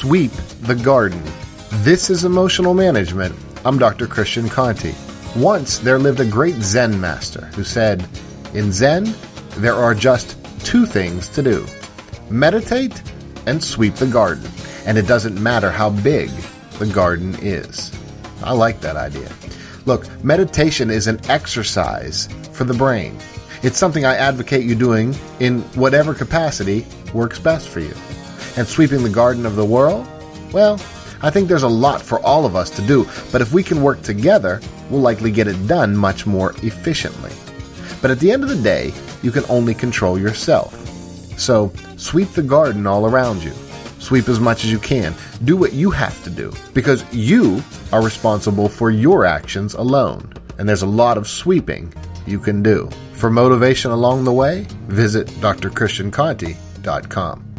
Sweep the garden. This is Emotional Management. I'm Dr. Christian Conti. Once there lived a great Zen master who said, "In Zen, there are just two things to do. Meditate and sweep the garden. And it doesn't matter how big the garden is." I like that idea. Look, meditation is an exercise for the brain. It's something I advocate you doing in whatever capacity works best for you. And sweeping the garden of the world? Well, I think there's a lot for all of us to do, but if we can work together, we'll likely get it done much more efficiently. But at the end of the day, you can only control yourself. So, sweep the garden all around you. Sweep as much as you can. Do what you have to do, because you are responsible for your actions alone. And there's a lot of sweeping you can do. For motivation along the way, visit drchristianconti.com.